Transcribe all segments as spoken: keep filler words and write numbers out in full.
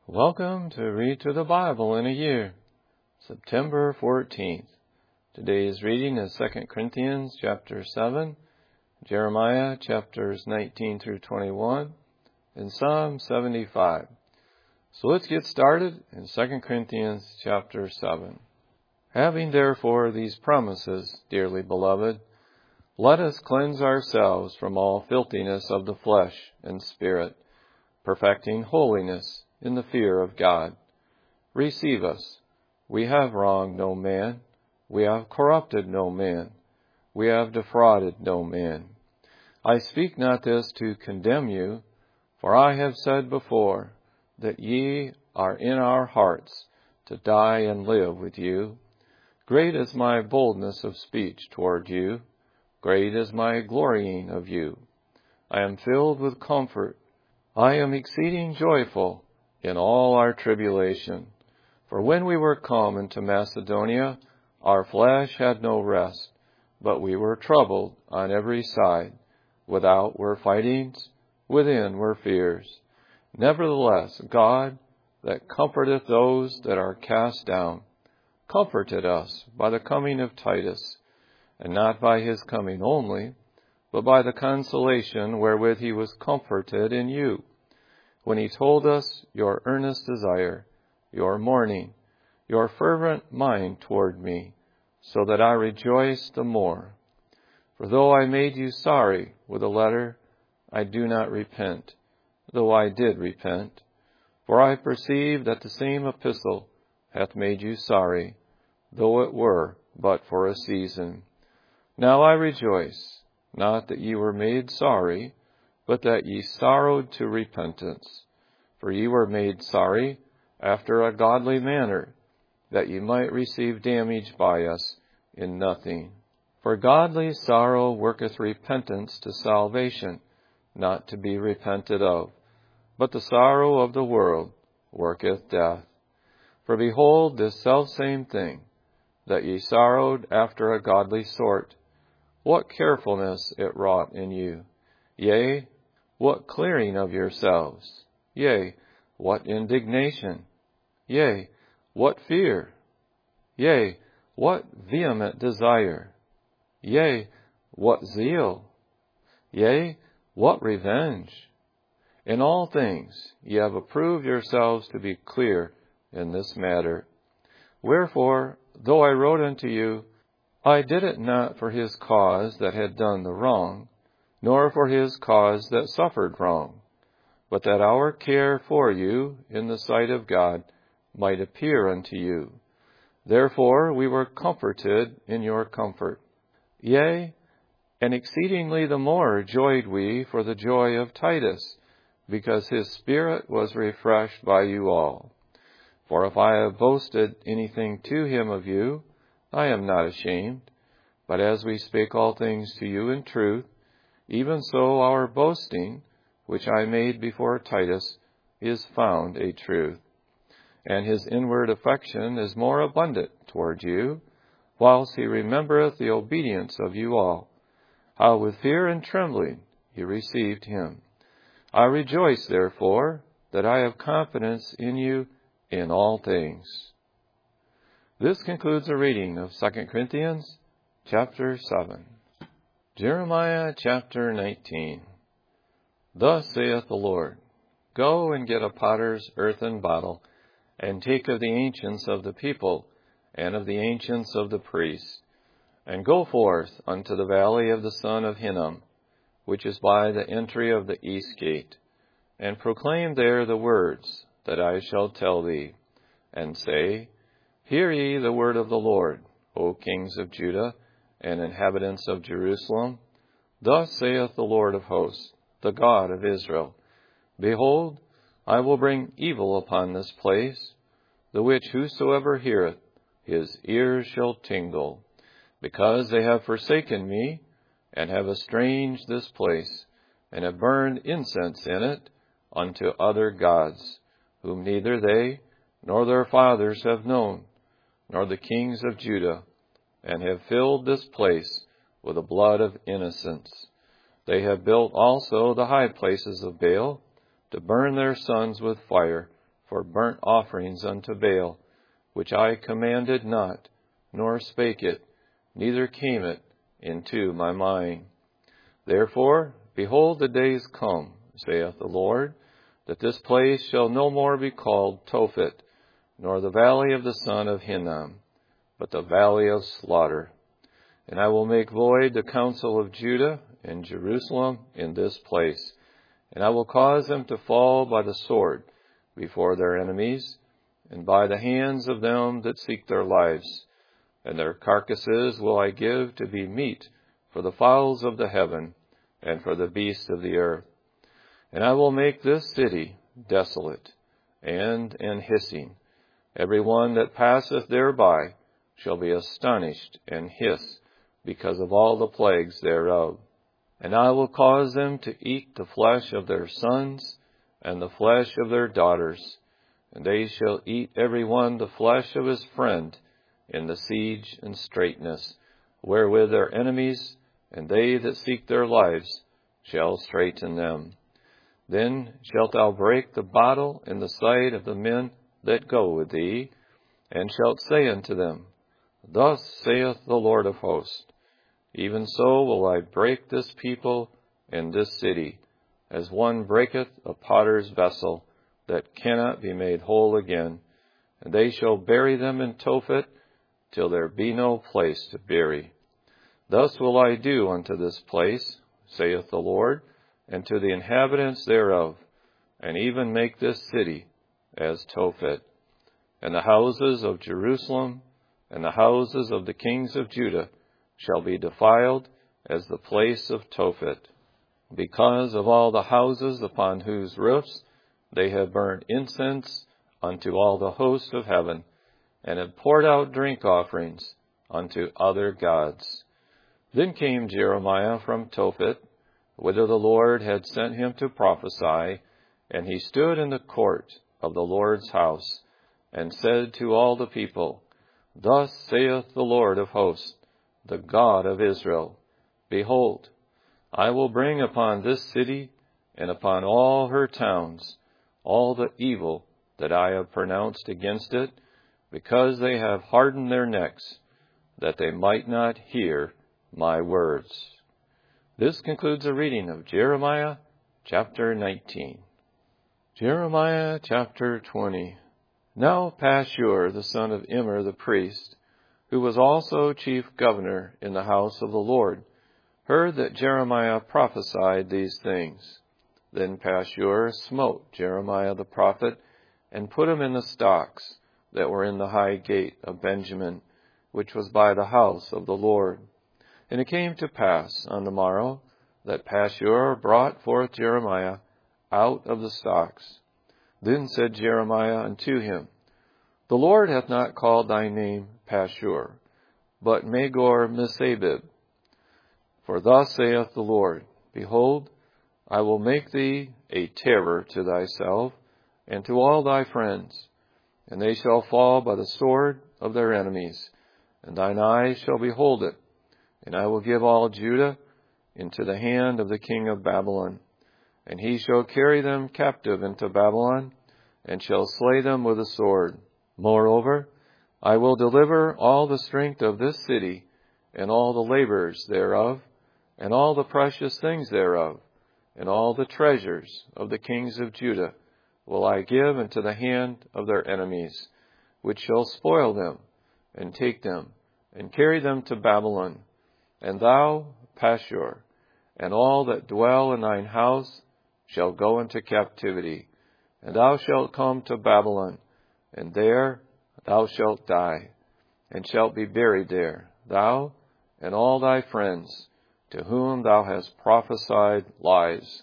Welcome to Read Through the Bible in a Year, September fourteenth. Today's reading is Second Corinthians chapter seven, Jeremiah chapters nineteen through twenty-one, and Psalm seventy-five. So let's get started in Second Corinthians chapter seven. Having therefore these promises, dearly beloved, let us cleanse ourselves from all filthiness of the flesh and spirit, perfecting holiness in the fear of God. Receive us. We have wronged no man. We have corrupted no man. We have defrauded no man. I speak not this to condemn you, for I have said before that ye are in our hearts to die and live with you. Great is my boldness of speech toward you. Great is my glorying of you. I am filled with comfort. I am exceeding joyful in all our tribulation. For when we were come into Macedonia, our flesh had no rest, but we were troubled on every side. Without were fightings, within were fears. Nevertheless, God, that comforteth those that are cast down, comforted us by the coming of Titus, and not by his coming only, but by the consolation wherewith he was comforted in you, when he told us your earnest desire, your mourning, your fervent mind toward me, so that I rejoice the more. For though I made you sorry with a letter, I do not repent, though I did repent. For I perceive that the same epistle hath made you sorry, though it were but for a season. Now I rejoice, not that ye were made sorry, but that ye sorrowed to repentance. For ye were made sorry after a godly manner, that ye might receive damage by us in nothing. For godly sorrow worketh repentance to salvation, not to be repented of. But the sorrow of the world worketh death. For behold, this selfsame thing, that ye sorrowed after a godly sort, what carefulness it wrought in you! Yea, what clearing of yourselves! Yea, what indignation! Yea, what fear! Yea, what vehement desire! Yea, what zeal! Yea, what revenge! In all things ye have approved yourselves to be clear in this matter. Wherefore, though I wrote unto you, I did it not for his cause that had done the wrong, nor for his cause that suffered wrong, but that our care for you in the sight of God might appear unto you. Therefore we were comforted in your comfort. Yea, and exceedingly the more joyed we for the joy of Titus, because his spirit was refreshed by you all. For if I have boasted anything to him of you, I am not ashamed, but as we spake all things to you in truth, even so our boasting, which I made before Titus, is found a truth. And his inward affection is more abundant toward you, whilst he remembereth the obedience of you all, how with fear and trembling ye received him. I rejoice, therefore, that I have confidence in you in all things. This concludes the reading of Second Corinthians chapter seven. Jeremiah chapter nineteen. Thus saith the Lord, Go and get a potter's earthen bottle, and take of the ancients of the people, and of the ancients of the priests, and go forth unto the valley of the son of Hinnom, which is by the entry of the east gate, and proclaim there the words that I shall tell thee, and say, Hear ye the word of the Lord, O kings of Judah, and inhabitants of Jerusalem. Thus saith the Lord of hosts, the God of Israel, Behold, I will bring evil upon this place, the which whosoever heareth, his ears shall tingle, because they have forsaken me, and have estranged this place, and have burned incense in it unto other gods, whom neither they nor their fathers have known, nor the kings of Judah, and have filled this place with the blood of innocents. They have built also the high places of Baal, to burn their sons with fire for burnt offerings unto Baal, which I commanded not, nor spake it, neither came it into my mind. Therefore, behold, the days come, saith the Lord, that this place shall no more be called Tophet, nor the valley of the son of Hinnom, but the valley of slaughter. And I will make void the counsel of Judah and Jerusalem in this place, and I will cause them to fall by the sword before their enemies, and by the hands of them that seek their lives. And their carcasses will I give to be meat for the fowls of the heaven, and for the beasts of the earth. And I will make this city desolate, and an hissing. Every one that passeth thereby shall be astonished and hiss, because of all the plagues thereof. And I will cause them to eat the flesh of their sons, and the flesh of their daughters, and they shall eat every one the flesh of his friend in the siege and straitness, wherewith their enemies and they that seek their lives shall straiten them. Then shalt thou break the bottle in the sight of the men that go with thee, and shalt say unto them, Thus saith the Lord of hosts, Even so will I break this people and this city, as one breaketh a potter's vessel that cannot be made whole again, and they shall bury them in Tophet till there be no place to bury. Thus will I do unto this place, saith the Lord, and to the inhabitants thereof, and even make this city as Tophet. And the houses of Jerusalem and the houses of the kings of Judah shall be defiled as the place of Tophet, because of all the houses upon whose roofs they have burned incense unto all the host of heaven, and have poured out drink offerings unto other gods. Then came Jeremiah from Tophet, whither the Lord had sent him to prophesy, and he stood in the court of the Lord's house, and said to all the people, Thus saith the Lord of hosts, the God of Israel, Behold, I will bring upon this city and upon all her towns all the evil that I have pronounced against it, because they have hardened their necks, that they might not hear my words. This concludes a reading of Jeremiah chapter nineteen. Jeremiah chapter twenty. Now Pashur, the son of Immer the priest, who was also chief governor in the house of the Lord, heard that Jeremiah prophesied these things. Then Pashur smote Jeremiah the prophet, and put him in the stocks that were in the high gate of Benjamin, which was by the house of the Lord. And it came to pass on the morrow that Pashur brought forth Jeremiah out of the stocks. Then said Jeremiah unto him, The Lord hath not called thy name Pashur, but Magor-Missabib. For thus saith the Lord, Behold, I will make thee a terror to thyself and to all thy friends, and they shall fall by the sword of their enemies, and thine eyes shall behold it. And I will give all Judah into the hand of the king of Babylon, and he shall carry them captive into Babylon, and shall slay them with a sword. Moreover, I will deliver all the strength of this city, and all the labors thereof, and all the precious things thereof, and all the treasures of the kings of Judah will I give into the hand of their enemies, which shall spoil them, and take them, and carry them to Babylon. And thou, Pashur, and all that dwell in thine house shall go into captivity, and thou shalt come to Babylon, and there thou shalt die, and shalt be buried there, thou and all thy friends, to whom thou hast prophesied lies.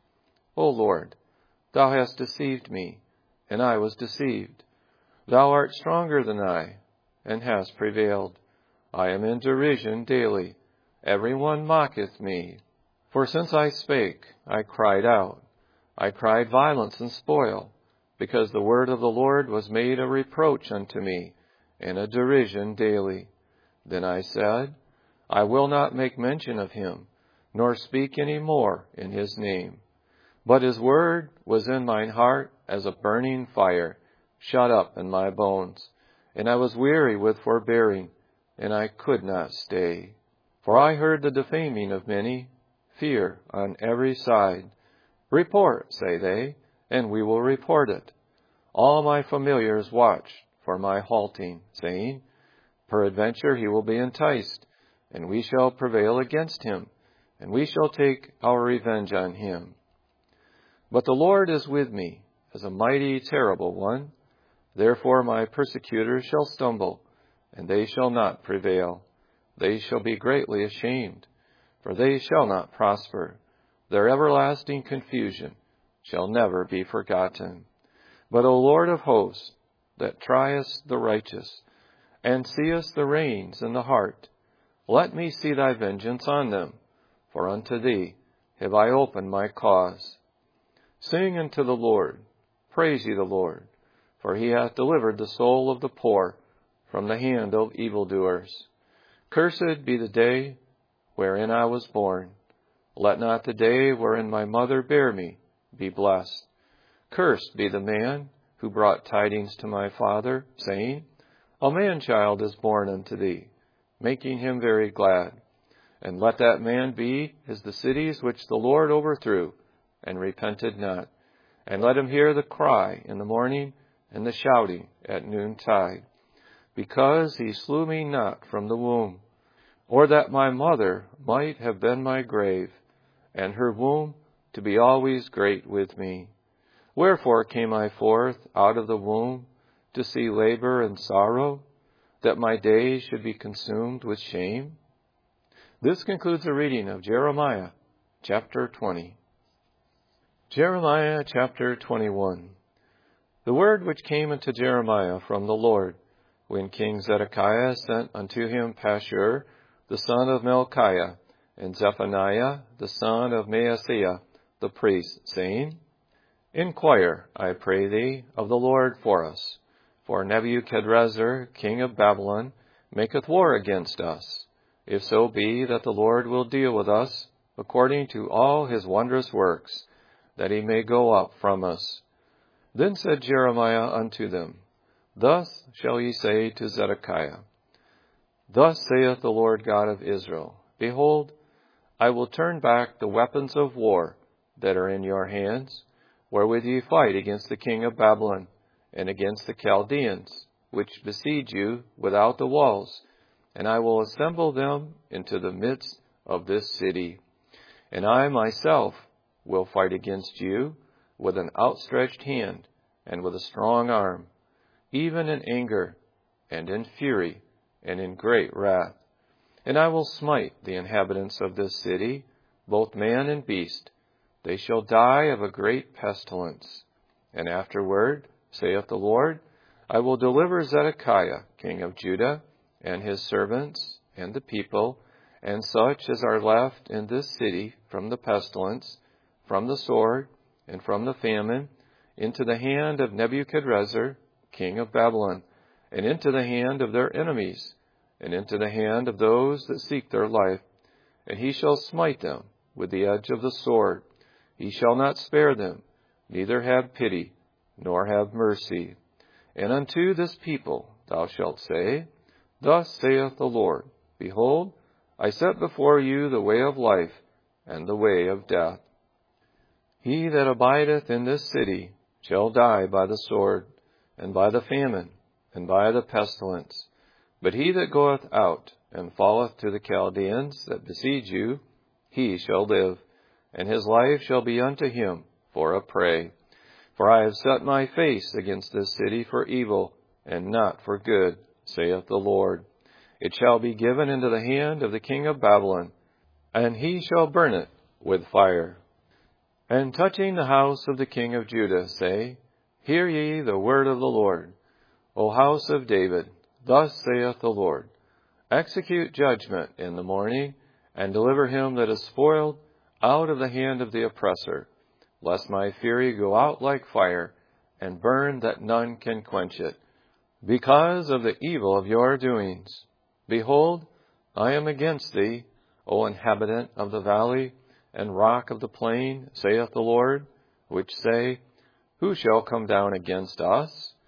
O Lord, thou hast deceived me, and I was deceived. Thou art stronger than I, and hast prevailed. I am in derision daily. Every one mocketh me. For since I spake, I cried out. I cried violence and spoil, because the word of the Lord was made a reproach unto me, and a derision daily. Then I said, I will not make mention of him, nor speak any more in his name. But his word was in mine heart as a burning fire, shut up in my bones. And I was weary with forbearing, and I could not stay. For I heard the defaming of many, fear on every side. Report, say they, and we will report it. All my familiars watched for my halting, saying, Peradventure he will be enticed, and we shall prevail against him, and we shall take our revenge on him. But the Lord is with me, as a mighty, terrible one. Therefore my persecutors shall stumble, and they shall not prevail. They shall be greatly ashamed, for they shall not prosper. Their everlasting confusion shall never be forgotten. But, O Lord of hosts, that triest the righteous, and seest the reins in the heart, let me see thy vengeance on them, for unto thee have I opened my cause. Sing unto the Lord, praise ye the Lord, for he hath delivered the soul of the poor from the hand of evildoers. Cursed be the day wherein I was born. Let not the day wherein my mother bare me be blessed. Cursed be the man who brought tidings to my father, saying, A man-child is born unto thee, making him very glad. And let that man be as the cities which the Lord overthrew, and repented not. And let him hear the cry in the morning, and the shouting at noontide. Because he slew me not from the womb, or that my mother might have been my grave, and her womb to be always great with me. Wherefore came I forth out of the womb to see labor and sorrow, that my days should be consumed with shame? This concludes the reading of Jeremiah chapter twenty. Jeremiah chapter twenty-one. The word which came unto Jeremiah from the Lord, when King Zedekiah sent unto him Pashur, the son of Melchiah, and Zephaniah, the son of Maaseiah, the priest, saying, Inquire, I pray thee, of the Lord for us, for Nebuchadrezzar, king of Babylon, maketh war against us, if so be that the Lord will deal with us according to all his wondrous works, that he may go up from us. Then said Jeremiah unto them, Thus shall ye say to Zedekiah, Thus saith the Lord God of Israel, Behold, I will turn back the weapons of war that are in your hands, wherewith ye fight against the king of Babylon, and against the Chaldeans, which besiege you without the walls, and I will assemble them into the midst of this city. And I myself will fight against you with an outstretched hand and with a strong arm, even in anger and in fury and in great wrath. And I will smite the inhabitants of this city, both man and beast. They shall die of a great pestilence. And afterward, saith the Lord, I will deliver Zedekiah, king of Judah, and his servants, and the people, and such as are left in this city from the pestilence, from the sword, and from the famine, into the hand of Nebuchadrezzar, king of Babylon, and into the hand of their enemies, and into the hand of those that seek their life. And he shall smite them with the edge of the sword. He shall not spare them, neither have pity, nor have mercy. And unto this people thou shalt say, Thus saith the Lord, Behold, I set before you the way of life, and the way of death. He that abideth in this city shall die by the sword, and by the famine, and by the pestilence. But he that goeth out, and falleth to the Chaldeans that besiege you, he shall live, and his life shall be unto him for a prey. For I have set my face against this city for evil, and not for good, saith the Lord. It shall be given into the hand of the king of Babylon, and he shall burn it with fire. And touching the house of the king of Judah, say, Hear ye the word of the Lord. O house of David, thus saith the Lord, Execute judgment in the morning, and deliver him that is spoiled out of the hand of the oppressor, lest my fury go out like fire, and burn that none can quench it, because of the evil of your doings. Behold, I am against thee, O inhabitant of the valley, and rock of the plain, saith the Lord, which say, Who shall come down against us?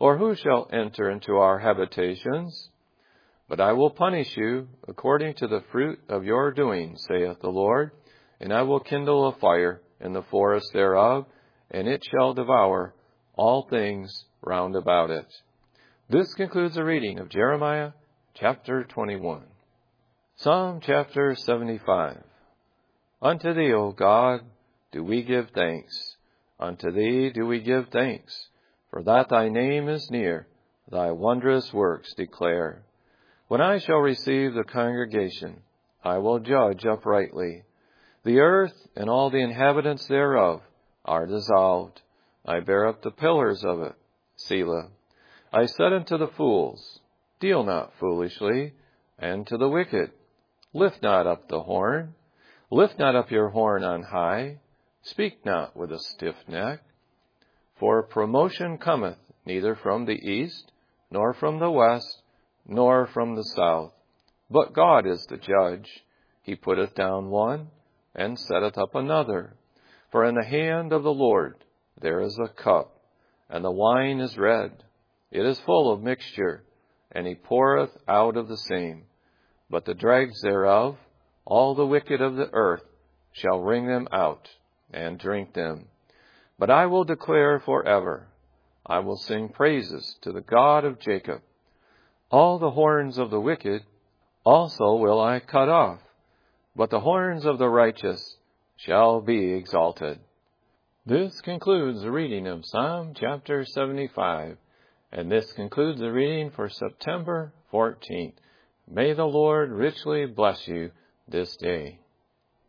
or who shall enter into our habitations? But I will punish you according to the fruit of your doing, saith the Lord, and I will kindle a fire in the forest thereof, and it shall devour all things round about it. This concludes the reading of Jeremiah chapter twenty-one. Psalm chapter seventy-five. Unto thee, O God, do we give thanks. Unto thee do we give thanks, for that thy name is near, thy wondrous works declare. When I shall receive the congregation, I will judge uprightly. The earth and all the inhabitants thereof are dissolved. I bear up the pillars of it. Selah. I said unto the fools, deal not foolishly, and to the wicked, lift not up the horn. Lift not up your horn on high. Speak not with a stiff neck. For promotion cometh neither from the east, nor from the west, nor from the south. But God is the judge. He putteth down one, and setteth up another. For in the hand of the Lord there is a cup, and the wine is red. It is full of mixture, and he poureth out of the same. But the dregs thereof, all the wicked of the earth, shall wring them out, and drink them. But I will declare forever, I will sing praises to the God of Jacob. All the horns of the wicked also will I cut off, but the horns of the righteous shall be exalted. This concludes the reading of Psalm chapter seventy-five, and this concludes the reading for September fourteenth. May the Lord richly bless you this day.